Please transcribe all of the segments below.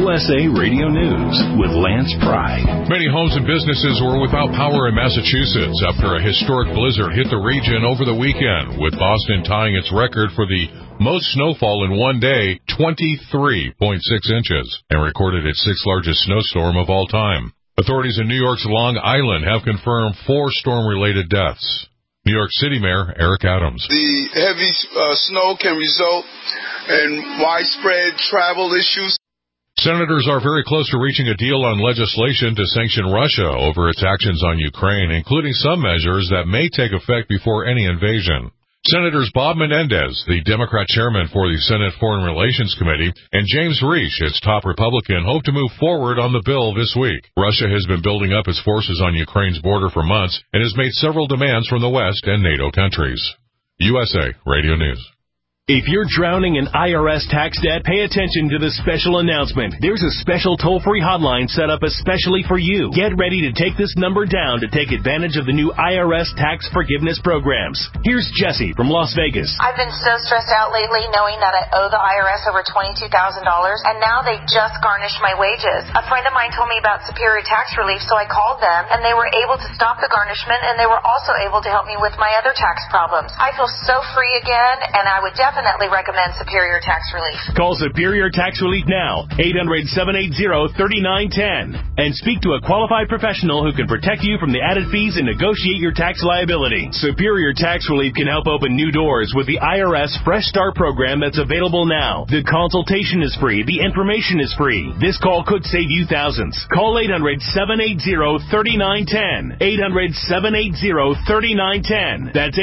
USA Radio News with Lance Pry. Many homes and businesses were without power in Massachusetts after a historic blizzard hit the region over the weekend, with Boston tying its record for the most snowfall in one day, 23.6 inches, and recorded its sixth largest snowstorm of all time. Authorities in New York's Long Island have confirmed 4 storm-related deaths. New York City Mayor Eric Adams. The heavy snow can result in widespread travel issues. Senators are very close to reaching a deal on legislation to sanction Russia over its actions on Ukraine, including some measures that may take effect before any invasion. Senators Bob Menendez, the Democrat chairman for the Senate Foreign Relations Committee, and James Risch, its top Republican, hope to move forward on the bill this week. Russia has been building up its forces on Ukraine's border for months and has made several demands from the West and NATO countries. USA Radio News. If you're drowning in IRS tax debt, pay attention to this special announcement. There's a special toll-free hotline set up especially for you. Get ready to take this number down to take advantage of the new IRS tax forgiveness programs. Here's Jesse from Las Vegas. I've been so stressed out lately knowing that I owe the IRS over $22,000, and now they just garnished my wages. A friend of mine told me about Superior Tax Relief, so I called them, and they were able to stop the garnishment, and they were also able to help me with my other tax problems. I feel so free again, and I would definitely recommend Superior Tax Relief. Call Superior Tax Relief now, 800-780-3910, and speak to a qualified professional who can protect you from the added fees and negotiate your tax liability. Superior Tax Relief can help open new doors with the IRS Fresh Start program that's available now. The consultation is free. The information is free. This call could save you thousands. Call 800-780-3910. 800-780-3910. That's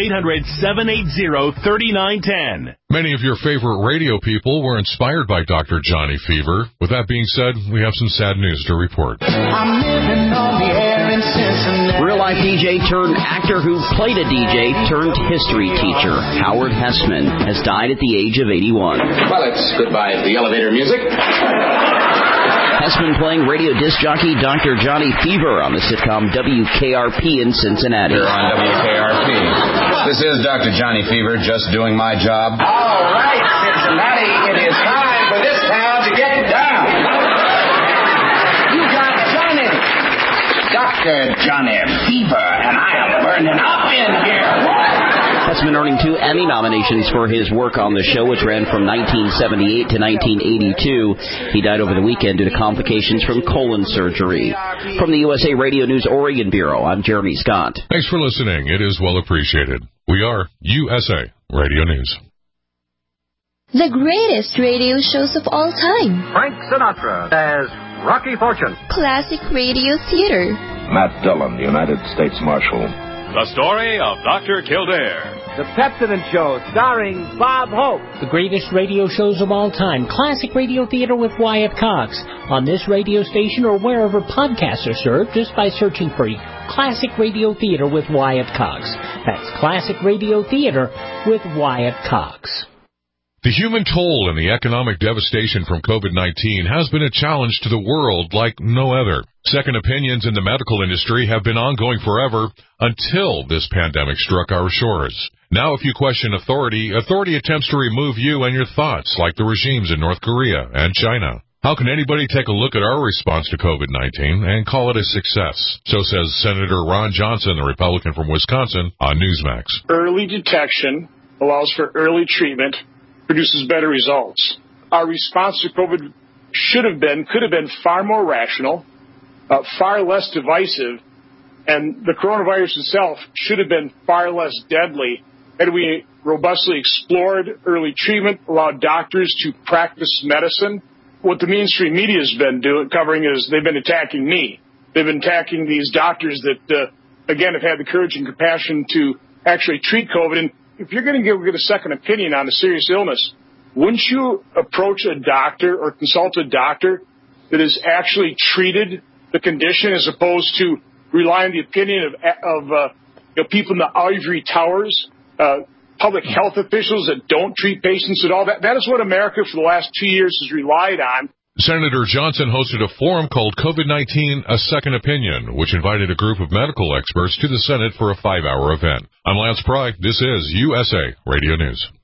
800-780-3910. Many of your favorite radio people were inspired by Dr. Johnny Fever. With that being said, we have some sad news to report. I'm living on the air in Cincinnati. Real-life DJ turned actor who played a DJ turned history teacher, Howard Hessman, has died at the age of 81. Well, it's goodbye to the elevator music. Hessman playing radio disc jockey Dr. Johnny Fever on the sitcom WKRP in Cincinnati. Here on WKRP. This is Dr. Johnny Fever, just doing my job. All right, Cincinnati, it is time for this town to get down. You got Johnny, Dr. Johnny Fever, and I am burning up in here. Hessman earning 2 Emmy nominations for his work on the show, which ran from 1978 to 1982. He died over the weekend due to complications from colon surgery. From the USA Radio News Oregon Bureau, I'm Jeremy Scott. Thanks for listening. It is well appreciated. We are USA Radio News. The greatest radio shows of all time. Frank Sinatra as Rocky Fortune. Classic radio theater. Matt Dillon, United States Marshal. The story of Dr. Kildare. The Pepsodent Show, starring Bob Hope. The greatest radio shows of all time. Classic Radio Theater with Wyatt Cox. On this radio station or wherever podcasts are served, just by searching for Classic Radio Theater with Wyatt Cox. That's Classic Radio Theater with Wyatt Cox. The human toll and the economic devastation from COVID-19 has been a challenge to the world like no other. Second opinions in the medical industry have been ongoing forever until this pandemic struck our shores. Now if you question authority attempts to remove you and your thoughts, like the regimes in North Korea and China. How can anybody take a look at our response to COVID-19 and call it a success? So says Senator Ron Johnson, the Republican from Wisconsin, on Newsmax. Early detection allows for early treatment, produces better results. Our response to COVID could have been far more rational, far less divisive, and the coronavirus itself should have been far less deadly had we robustly explored early treatment, allowed doctors to practice medicine. What the mainstream media has been covering is they've been attacking me. They've been attacking these doctors that, again, have had the courage and compassion to actually treat COVID. And if you're going to get a second opinion on a serious illness, wouldn't you approach a doctor or consult a doctor that has actually treated the condition as opposed to rely on the opinion of people in the ivory towers, public health officials that don't treat patients at all? That is what America for the last 2 years has relied on. Senator Johnson hosted a forum called COVID-19 A Second Opinion, which invited a group of medical experts to the Senate for a 5-hour event. I'm Lance Pry. This is USA Radio News.